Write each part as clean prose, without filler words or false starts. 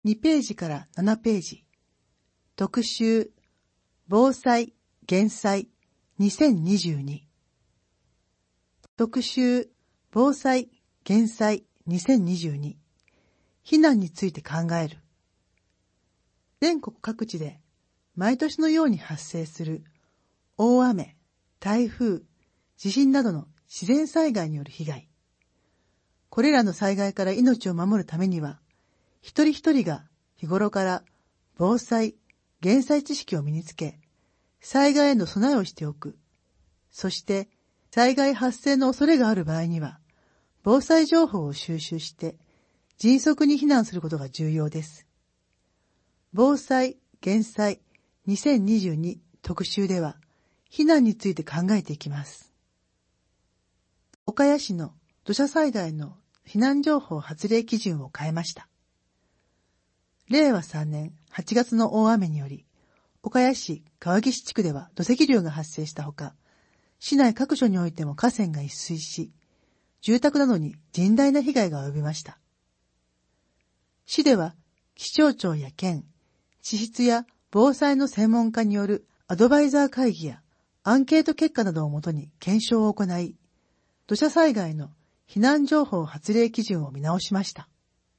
2ページから7ページ。特集、防災・減災2022。特集、防災・減災2022。避難について考える。全国各地で毎年のように発生する大雨、台風、地震などの自然災害による被害。これらの災害から命を守るためには、一人一人が日頃から防災・減災知識を身につけ、災害への備えをしておく。そして災害発生の恐れがある場合には、防災情報を収集して迅速に避難することが重要です。防災・減災2022特集では、避難について考えていきます。岡谷市の土砂災害の避難情報発令基準を変えました。令和3年8月の大雨により、岡谷市川岸地区では土石流が発生したほか、市内各所においても河川が越水し、住宅などに甚大な被害が及びました。市では気象庁や県、地質や防災の専門家によるアドバイザー会議やアンケート結果などをもとに検証を行い、土砂災害の避難情報発令基準を見直しました。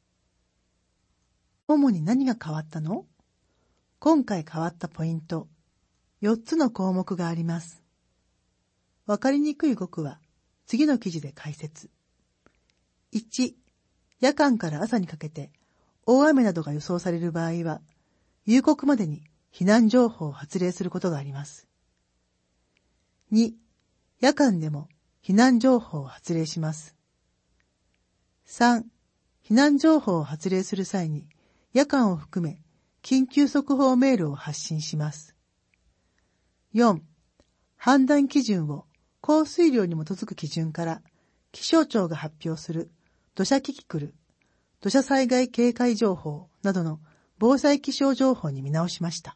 主に何が変わったの？今回変わったポイント、4つの項目があります。わかりにくい語句は次の記事で解説。1、夜間から朝にかけて大雨などが予想される場合は、夕刻までに避難情報を発令することがあります。2、夜間でも避難情報を発令します。3、避難情報を発令する際に、夜間を含め緊急速報メールを発信します。4、判断基準を降水量に基づく基準から気象庁が発表する土砂キキクル、土砂災害警戒情報などの防災気象情報に見直しました。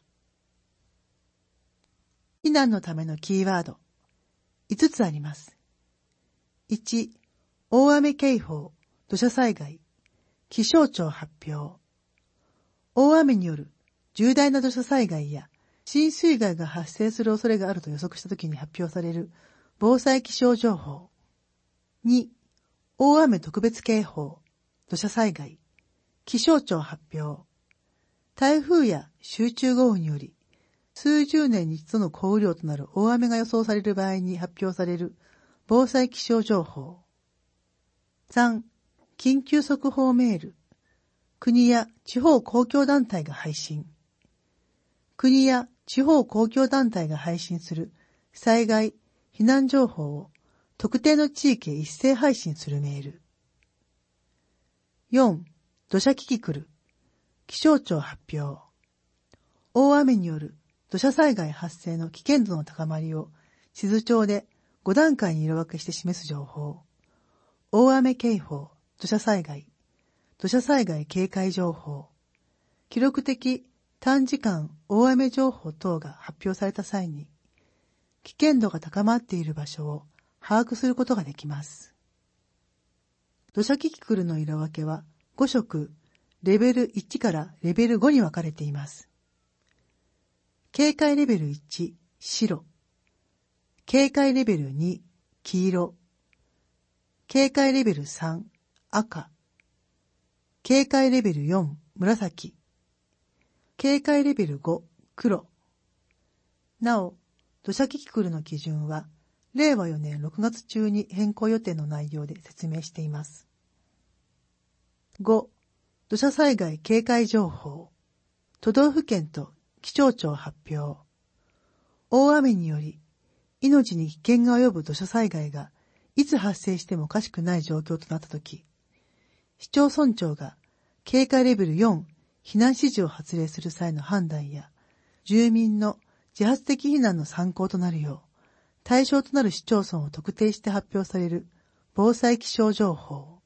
避難のためのキーワード、5つあります。1、大雨警報、土砂災害、気象庁発表。大雨による重大な土砂災害や浸水害が発生する恐れがあると予測したときに発表される防災気象情報。2、大雨特別警報、土砂災害、気象庁発表。台風や集中豪雨により数十年に一度の降雨量となる大雨が予想される場合に発表される防災気象情報。3、緊急速報メール。国や地方公共団体が配信。国や地方公共団体が配信する災害、避難情報を特定の地域へ一斉配信するメール。4、土砂キキクル。気象庁発表。大雨による土砂災害発生の危険度の高まりを地図帳で5段階に色分けして示す情報。大雨警報、土砂災害、土砂災害警戒情報、記録的短時間大雨情報等が発表された際に、危険度が高まっている場所を把握することができます。土砂キキクルの色分けは5色、レベル1からレベル5に分かれています。警戒レベル1、白。警戒レベル2、黄色。警戒レベル3、赤。警戒レベル4、紫。警戒レベル5、黒。なお、土砂キキクルの基準は、令和4年6月中に変更予定の内容で説明しています。5、土砂災害警戒情報。都道府県と気象庁発表。大雨により、命に危険が及ぶ土砂災害がいつ発生してもおかしくない状況となったとき、市町村長が警戒レベル4避難指示を発令する際の判断や、住民の自発的避難の参考となるよう、対象となる市町村を特定して発表される防災気象情報。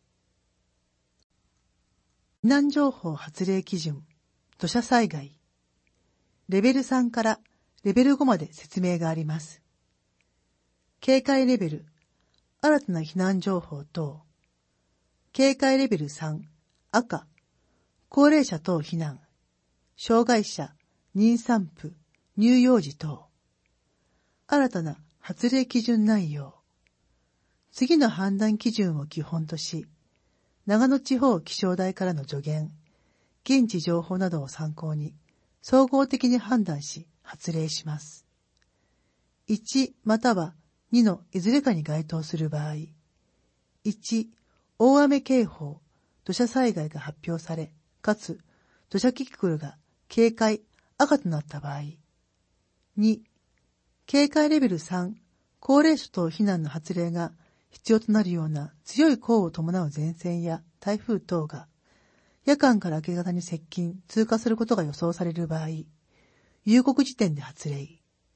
避難情報発令基準、土砂災害。レベル3からレベル5まで説明があります。警戒レベル、新たな避難情報等。警戒レベル3、赤、 高齢者等避難、障害者、妊産婦、乳幼児等。新たな発令基準内容。次の判断基準を基本とし、長野地方気象台からの助言、現地情報などを参考に、総合的に判断し、発令します。1または2のいずれかに該当する場合、1、大雨警報、土砂災害が発表され、かつ土砂キキクルが警戒、赤となった場合、2、警戒レベル3、高齢者等避難の発令が必要となるような強い降雨を伴う前線や台風等が夜間から明け方に接近、通過することが予想される場合、夕刻時点で発令。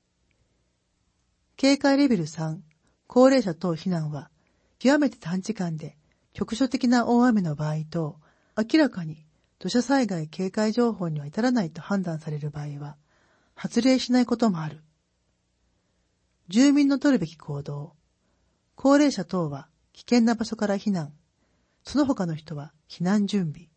警戒レベル3、高齢者等避難は極めて短時間で局所的な大雨の場合と明らかに土砂災害警戒情報には至らないと判断される場合は発令しないこともある。住民の取るべき行動。高齢者等は危険な場所から避難。その他の人は避難準備。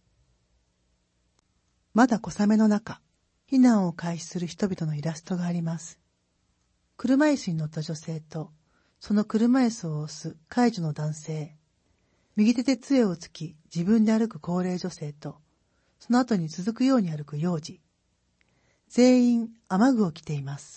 まだ小雨の中、避難を開始する人々のイラストがあります。車椅子に乗った女性と、その車椅子を押す介助の男性、右手で杖をつき自分で歩く高齢女性と、その後に続くように歩く幼児。全員雨具を着ています。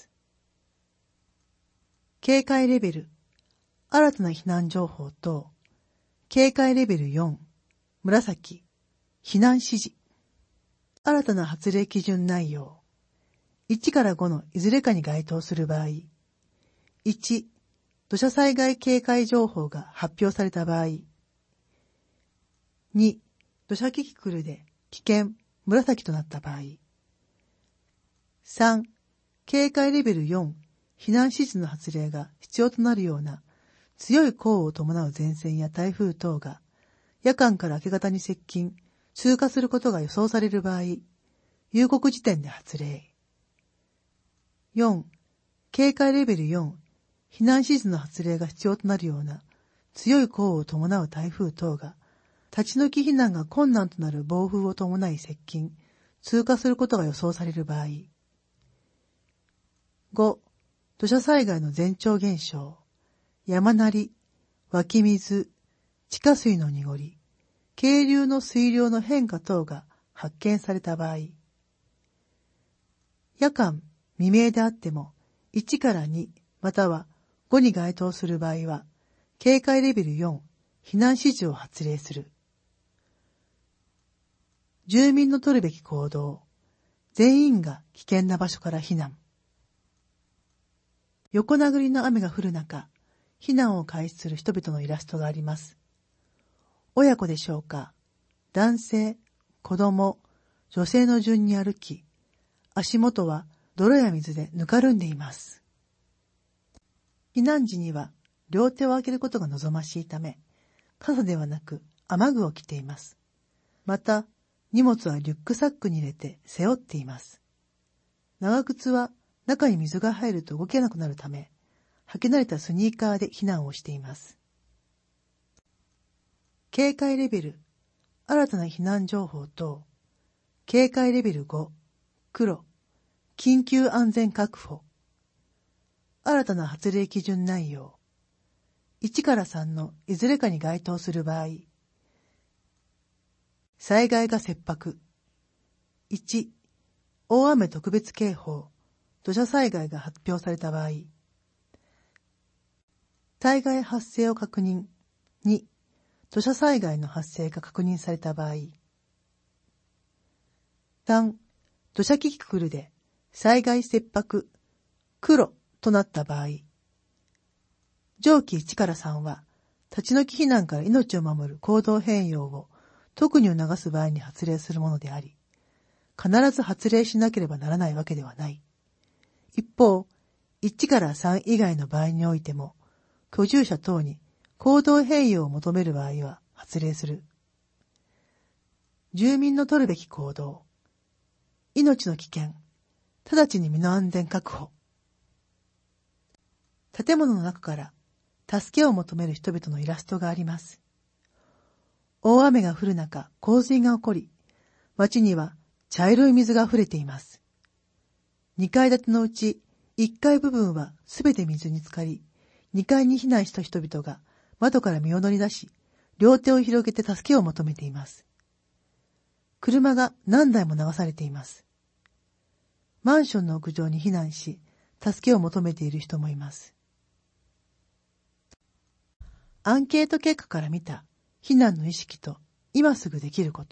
警戒レベル、新たな避難情報と、警戒レベル4、紫、避難指示。新たな発令基準内容。1から5のいずれかに該当する場合。1、土砂災害警戒情報が発表された場合。2、土砂キキクルで危険、紫となった場合。3、警戒レベル4、避難指示の発令が必要となるような強い降雨を伴う前線や台風等が夜間から明け方に接近、通過することが予想される場合、夕刻時点で発令。4、警戒レベル4、避難指示の発令が必要となるような強い降雨を伴う台風等が立ち退き避難が困難となる暴風を伴い接近、通過することが予想される場合。5、土砂災害の前兆現象、山鳴り、湧き水、地下水の濁り、渓流の水量の変化等が発見された場合。夜間、未明であっても、1から2または5に該当する場合は、警戒レベル4、避難指示を発令する。住民の取るべき行動。全員が危険な場所から避難。横殴りの雨が降る中、避難を開始する人々のイラストがあります。親子でしょうか、男性、子供、女性の順に歩き、足元は泥や水でぬかるんでいます。避難時には両手を上げることが望ましいため、傘ではなく雨具を着ています。また、荷物はリュックサックに入れて背負っています。長靴は中に水が入ると動けなくなるため、履き慣れたスニーカーで避難をしています。警戒レベル、新たな避難情報と、警戒レベル5、黒、緊急安全確保。新たな発令基準内容。1から3のいずれかに該当する場合。災害が切迫。1、大雨特別警報、土砂災害が発表された場合。災害発生を確認。2、土砂災害の発生が確認された場合。3、土砂キキクルで災害切迫、黒となった場合。上記1から3は、立ち退き避難から命を守る行動変容を特に促す場合に発令するものであり、必ず発令しなければならないわけではない。一方、1から3以外の場合においても、居住者等に行動変容を求める場合は発令する。住民の取るべき行動。命の危険。直ちに身の安全確保。建物の中から助けを求める人々のイラストがあります。大雨が降る中、洪水が起こり、 町には茶色い水が溢れています。2階建てのうち1階部分はすべて水に浸かり、2階に避難した人々が窓から身を乗り出し、両手を広げて助けを求めています。車が何台も流されています。マンションの屋上に避難し、助けを求めている人もいます。アンケート結果から見た避難の意識と今すぐできること。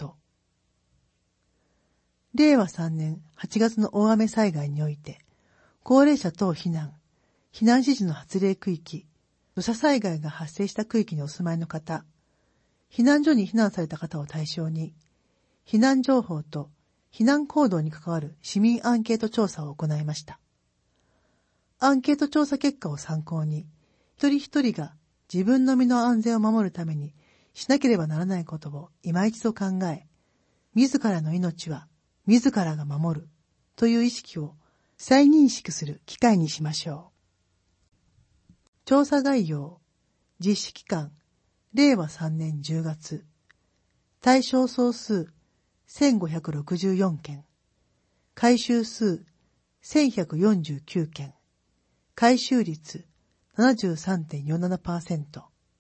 令和3年8月の大雨災害において、高齢者等避難指示の発令区域、土砂災害が発生した区域にお住まいの方、避難所に避難された方を対象に、避難情報と避難行動に関わる市民アンケート調査を行いました。アンケート調査結果を参考に、一人一人が自分の身の安全を守るためにしなければならないことを今一度考え、自らの命は自らが守るという意識を再認識する機会にしましょう。調査概要、実施期間、令和3年10月、対象総数1564件、回収数1149件、回収率 73.47%。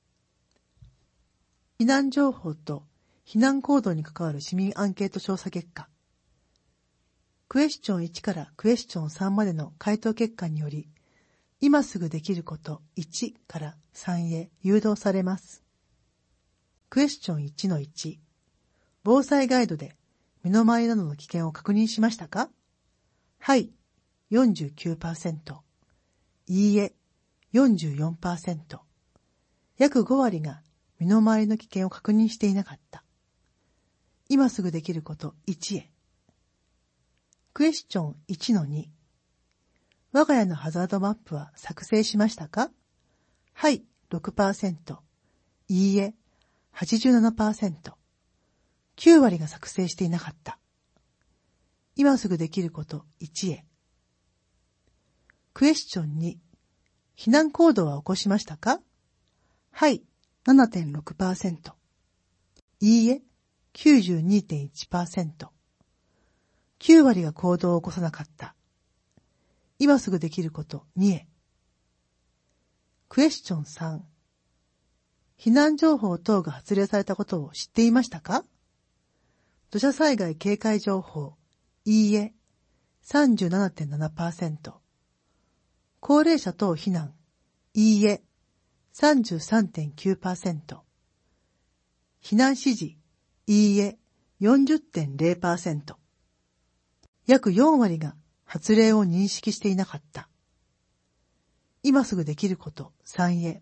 避難情報と避難行動に関わる市民アンケート調査結果。クエスチョン1からクエスチョン3までの回答結果により、今すぐできること1から3へ誘導されます。クエスチョン 1-1、防災ガイドで身の回りなどの危険を確認しましたか？はい、49%。いいえ、44%。約5割が身の回りの危険を確認していなかった。今すぐできること1へ。クエスチョン 1-2。我が家のハザードマップは作成しましたか？はい、6%。いいえ、87%。9割が作成していなかった。今すぐできること1へ。クエスチョン2。避難行動は起こしましたか？はい、7.6%。いいえ、92.1%。9割が行動を起こさなかった。今すぐできること2へ。クエスチョン3。避難情報等が発令されたことを知っていましたか？土砂災害警戒情報、いいえ、37.7%。高齢者等避難、いいえ、33.9%。避難指示、いいえ、40.0%。約4割が発令を認識していなかった。今すぐできること3へ。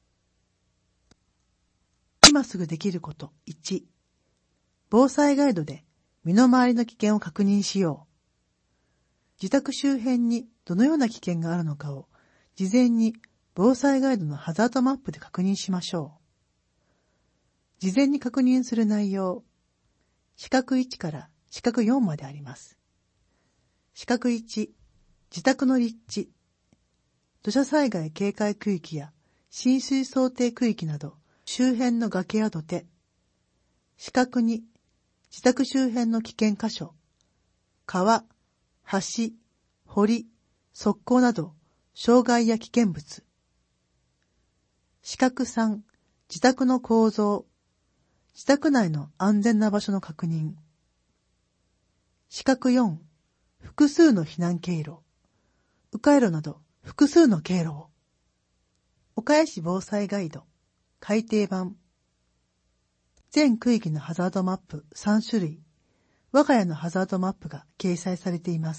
今すぐできること1。防災ガイドで身の回りの危険を確認しよう。自宅周辺にどのような危険があるのかを事前に防災ガイドのハザードマップで確認しましょう。事前に確認する内容、四角1から四角4まであります。四角1、自宅の立地、土砂災害警戒区域や浸水想定区域など周辺の崖や土手。四角2、自宅周辺の危険箇所、川、橋、堀、側溝など障害や危険物。四角3、自宅の構造、自宅内の安全な場所の確認。四角4、複数の避難経路、迂回路など複数の経路を。岡谷市防災ガイド、改訂版。全区域のハザードマップ3種類、我が家のハザードマップが掲載されています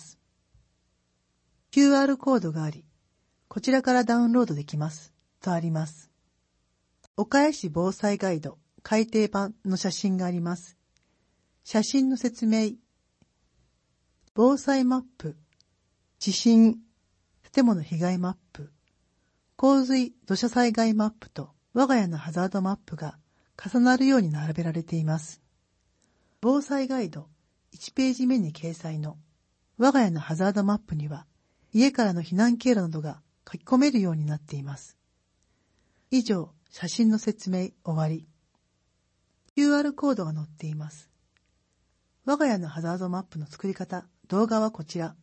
。QR コードがあり、こちらからダウンロードできます、とあります。岡谷市防災ガイド、改訂版の写真があります。写真の説明。防災マップ、地震、建物被害マップ、洪水土砂災害マップと我が家のハザードマップが重なるように並べられています。防災ガイド1ページ目に掲載の我が家のハザードマップには家からの避難経路などが書き込めるようになっています。以上、写真の説明終わり。QR コードが載っています。 我が家のハザードマップの作り方、動画はこちら。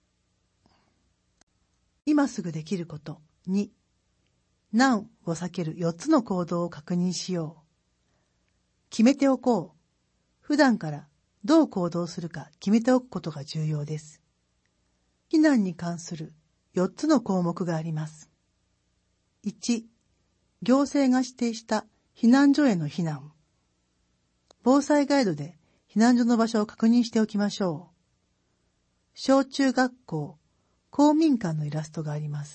今すぐできること。2、難を避ける4つの行動を確認しよう。決めておこう。普段からどう行動するか決めておくことが重要です。避難に関する4つの項目があります。1、行政が指定した避難所への避難。防災ガイドで避難所の場所を確認しておきましょう。小中学校、公民館のイラストがあります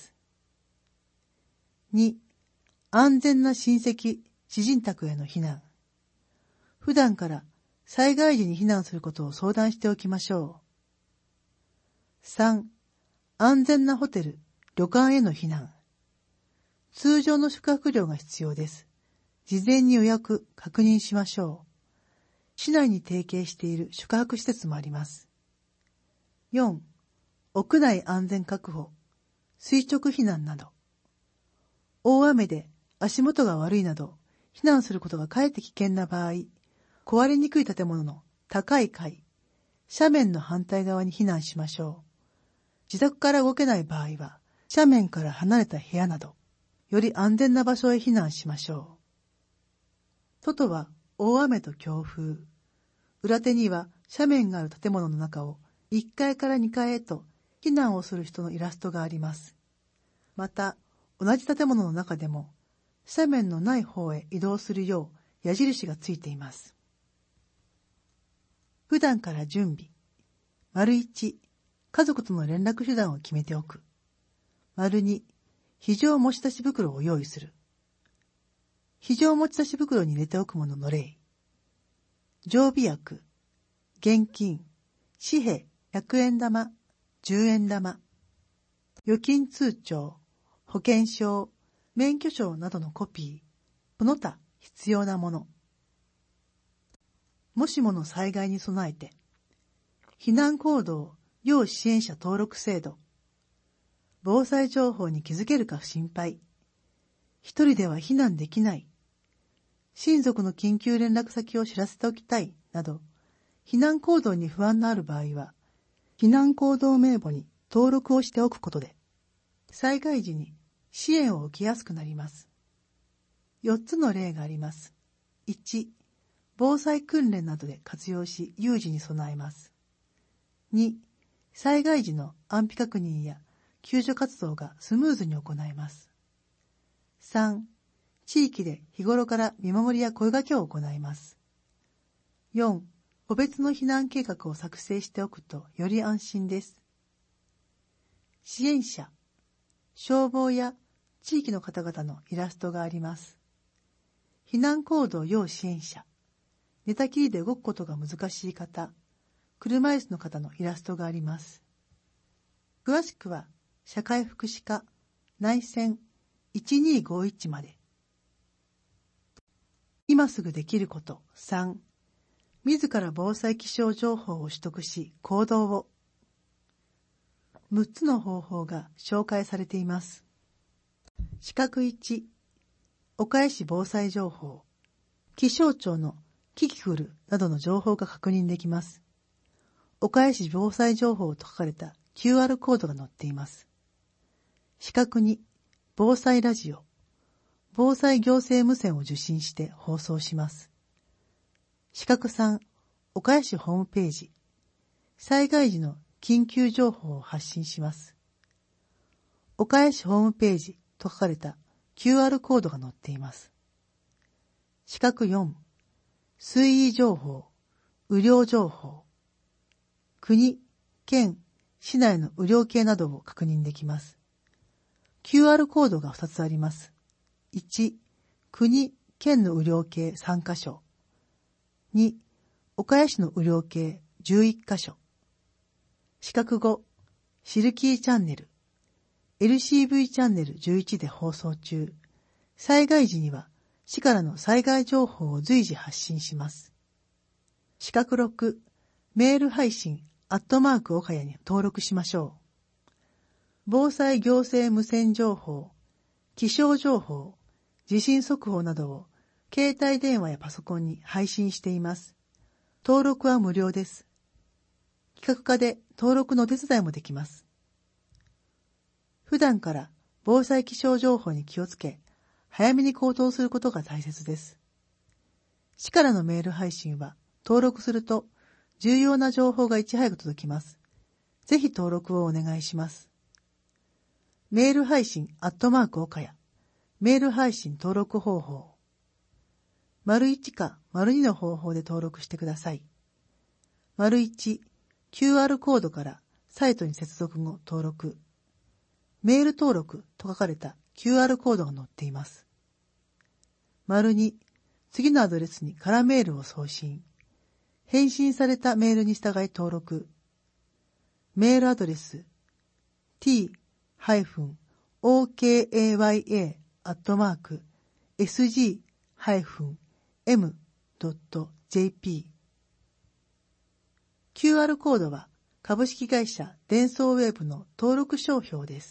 。2、安全な親戚、知人宅への避難。普段から災害時に避難することを相談しておきましょう。3、安全なホテル、旅館への避難。通常の宿泊料が必要です。事前に予約、確認しましょう。市内に提携している宿泊施設もあります。4、屋内安全確保、垂直避難など。大雨で足元が悪いなど、避難することがかえって危険な場合、壊れにくい建物の高い階、斜面の反対側に避難しましょう。自宅から動けない場合は、斜面から離れた部屋など、より安全な場所へ避難しましょう。外は大雨と強風。裏手には斜面がある建物の中を1階から2階へと避難をする人のイラストがあります。また、同じ建物の中でも、斜面のない方へ移動するよう矢印がついています。普段から準備。1、家族との連絡手段を決めておく。2、非常持ち出し袋を用意する。非常持ち出し袋に入れておくものの例。常備薬、現金、紙幣、100円玉、10円玉、預金通帳、保険証、免許証などのコピー、その他必要なもの。もしもの災害に備えて、避難行動要支援者登録制度、防災情報に気づけるか心配、一人では避難できない、親族の緊急連絡先を知らせておきたいなど、避難行動に不安のある場合は、避難行動名簿に登録をしておくことで、災害時に支援を受けやすくなります。4つの例があります。1、防災訓練などで活用し有事に備えます。2、災害時の安否確認や救助活動がスムーズに行えます。3、地域で日頃から見守りや声掛けを行います。4、個別の避難計画を作成しておくとより安心です。支援者、消防や地域の方々のイラストがあります。避難行動要支援者、寝たきりで動くことが難しい方、車椅子の方のイラストがあります。詳しくは、社会福祉課内線1251まで。今すぐできること。3、自ら防災気象情報を取得し、行動を。6つの方法が紹介されています。四角1、岡谷市防災情報。気象庁のキキクルなどの情報が確認できます。岡谷市防災情報と書かれた QR コードが載っています。四角2、防災ラジオ。防災行政無線を受信して放送します。四角3、岡谷市ホームページ。災害時の緊急情報を発信します。岡谷市ホームページと書かれた QR コードが載っています。四角4、水位情報、雨量情報。国、県、市内の雨量計などを確認できます。QR コードが2つあります。1、国、県の雨量計3カ所。2、岡谷市の雨量計11カ所。四角5、シルキーチャンネル。LCV チャンネル11で放送中。災害時には市からの災害情報を随時発信します。四角6、メール配信岡谷に登録しましょう。防災行政無線情報、気象情報、地震速報などを携帯電話やパソコンに配信しています。 登録は無料です。企画課で登録のお手伝いもできます。普段から防災気象情報に気をつけ、早めに行動することが大切です。市からのメール配信は登録すると重要な情報がいち早く届きます。ぜひ登録をお願いします。メール配信@岡谷メール配信登録方法。①か②の方法で登録してください。①、QR コードからサイトに接続後登録。メール登録と書かれた QR コードが載っています。②、次のアドレスに空メールを送信。返信されたメールに従い登録。メールアドレス t-okaya@sg-m.jp QR コードは株式会社デンソーウェーブの登録商標です。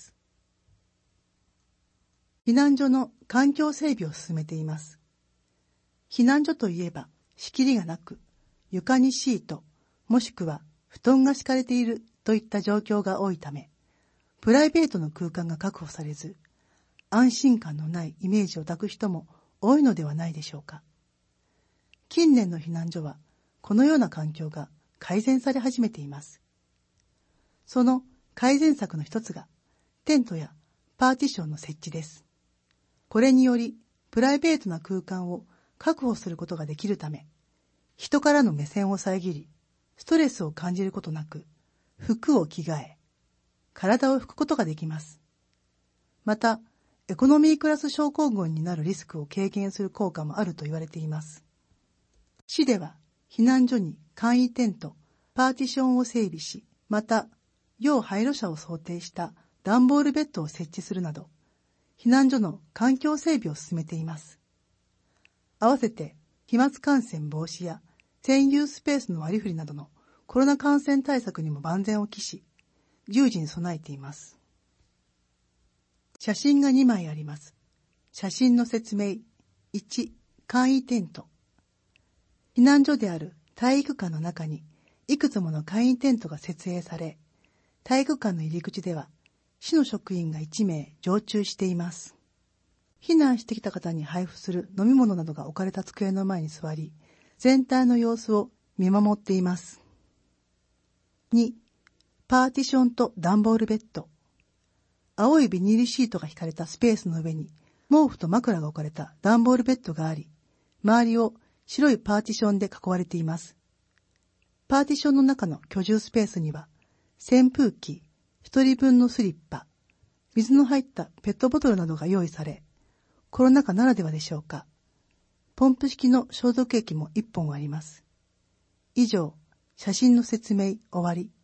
避難所の環境整備を進めています。避難所といえば仕切りがなく、床にシート、もしくは布団が敷かれているといった状況が多いため、プライベートの空間が確保されず、安心感のないイメージを抱く人も多いのではないでしょうか。近年の避難所は、このような環境が改善され始めています。その改善策の一つが、テントやパーティションの設置です。これにより、プライベートな空間を確保することができるため、人からの目線を遮り、ストレスを感じることなく、服を着替え、体を拭くことができます。また、エコノミークラス症候群になるリスクを軽減する効果もあると言われています。市では、避難所に簡易テント、パーティションを整備し、また、要配慮者を想定した段ボールベッドを設置するなど、避難所の環境整備を進めています。合わせて、飛沫感染防止や占有スペースの割り振りなどのコロナ感染対策にも万全を期し、有事に備えています。写真が2枚あります。写真の説明。1、簡易テント。避難所である体育館の中にいくつもの簡易テントが設営され、体育館の入り口では市の職員が1名常駐しています。避難してきた方に配布する飲み物などが置かれた机の前に座り、全体の様子を見守っています。2、パーティションと段ボールベッド。青いビニールシートが引かれたスペースの上に毛布と枕が置かれた段ボールベッドがあり、周りを白いパーティションで囲われています。パーティションの中の居住スペースには、扇風機、1人分のスリッパ、水の入ったペットボトルなどが用意され、コロナ禍ならではでしょうか。ポンプ式の消毒液も1本あります。以上、写真の説明終わり。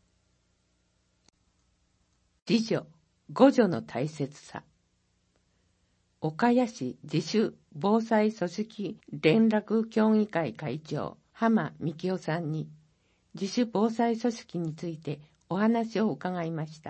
自助、互助の大切さ。岡谷市自主防災組織連絡協議会会長浜幹夫さんに自主防災組織についてお話を伺いました。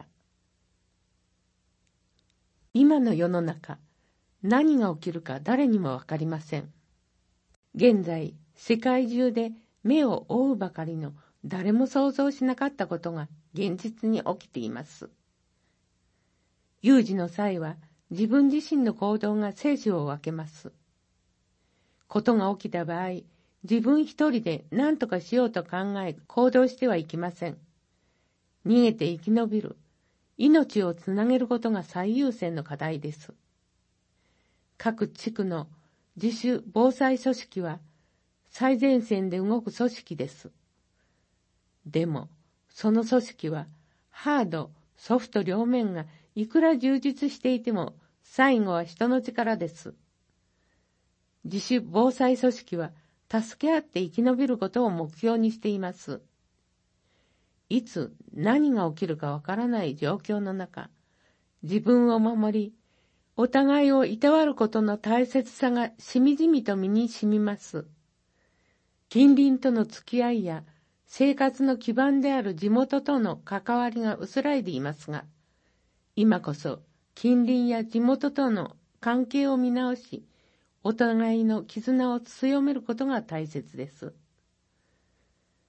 今の世の中、何が起きるか誰にもわかりません。現在、世界中で目を覆うばかりの誰も想像しなかったことが現実に起きています。有事の際は自分自身の行動が生死を分けます。ことが起きた場合、自分一人で何とかしようと考え行動してはいけません。逃げて生き延びる、命をつなげることが最優先の課題です。各地区の自主防災組織は最前線で動く組織です。でも、その組織はハード、ソフト両面がいくら充実していても最後は人の力です。自主防災組織は助け合って生き延びることを目標にしています。いつ何が起きるかわからない状況の中、自分を守り、お互いをいたわることの大切さがしみじみと身に染みます。近隣との付き合いや生活の基盤である地元との関わりが薄らいでいますが、今こそ近隣や地元との関係を見直し、お互いの絆を強めることが大切です。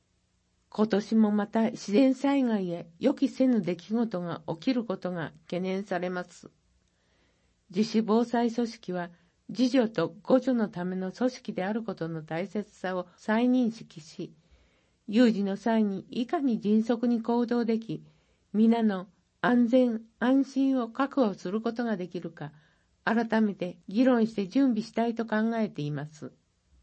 今年もまた自然災害や予期せぬ出来事が起きることが懸念されます。自主防災組織は自助と互助のための組織であることの大切さを再認識し、有事の際にいかに迅速に行動でき、皆の安全安心を確保することができるか、改めて議論して準備したいと考えています。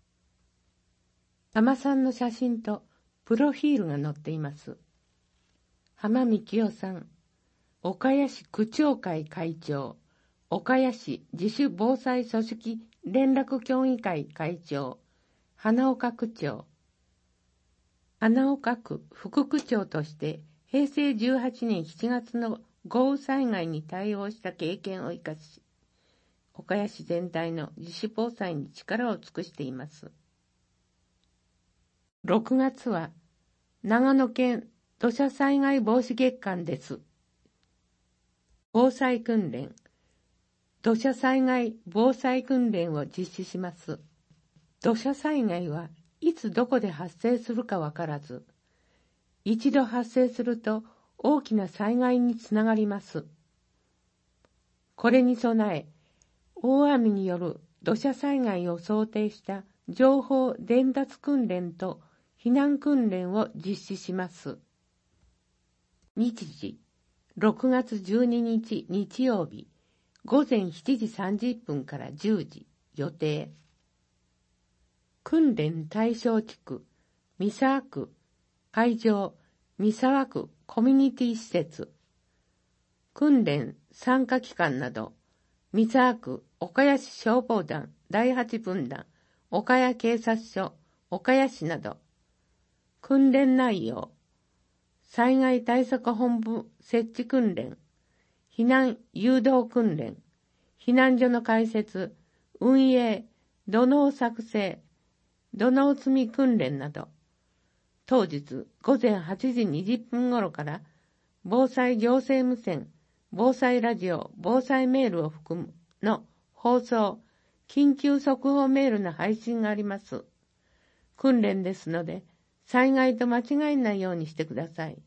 浜さんの写真とプロフィールが載っています。浜幹夫さん、岡谷市区長会会長、岡谷市自主防災組織連絡協議会会長、花岡区長。花岡区副区長として平成18年7月の豪雨災害に対応した経験を生かし、岡谷市全体の自主防災に力を尽くしています。6月は長野県土砂災害防止月間です。防災訓練、土砂災害防災訓練を実施します。土砂災害はいつどこで発生するかわからず、一度発生すると大きな災害につながります。これに備え、大雨による土砂災害を想定した情報伝達訓練と避難訓練を実施します。日時、6月12日日曜日、午前7時30分から10時、予定。訓練対象地区、三沢区、会場、三沢区コミュニティ施設。訓練参加機関など、三沢区岡谷市消防団第8分団、岡谷警察署、岡谷市など。訓練内容、災害対策本部設置訓練、避難誘導訓練、避難所の開設、運営、土のう作成、土のう積み訓練など、当日午前8時20分頃から防災行政無線、防災ラジオ、防災メールを含むの放送、緊急速報メールの配信があります。訓練ですので、災害と間違えないようにしてください。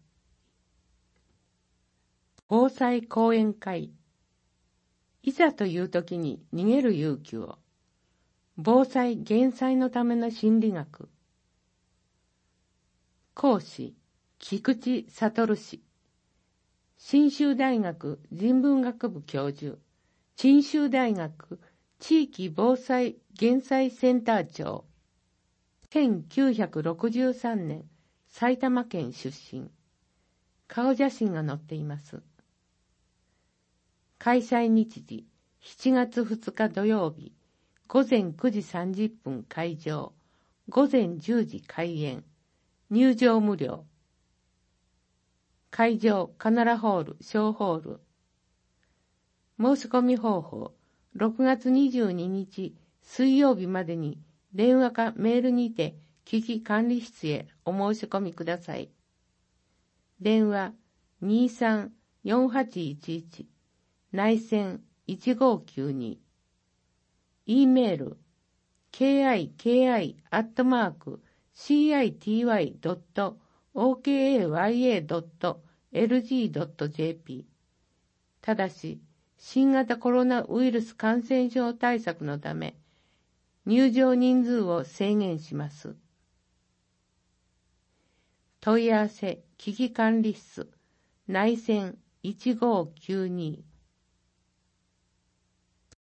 防災講演会。いざという時に逃げる勇気を。防災減災のための心理学。講師、菊池悟氏。信州大学人文学部教授、信州大学地域防災減災センター長。1963年、埼玉県出身。顔写真が載っています。開催日時、7月2日土曜日、午前9時30分開場、午前10時開演、入場無料。会場、カナラホール、小ホール。申し込み方法、6月22日水曜日までに電話かメールにて危機管理室へお申し込みください。電話 23-4811 内線1592 E メール kiki.city.okaya.lg.jp ただし、新型コロナウイルス感染症対策のため、入場人数を制限します。問い合わせ危機管理室内線1592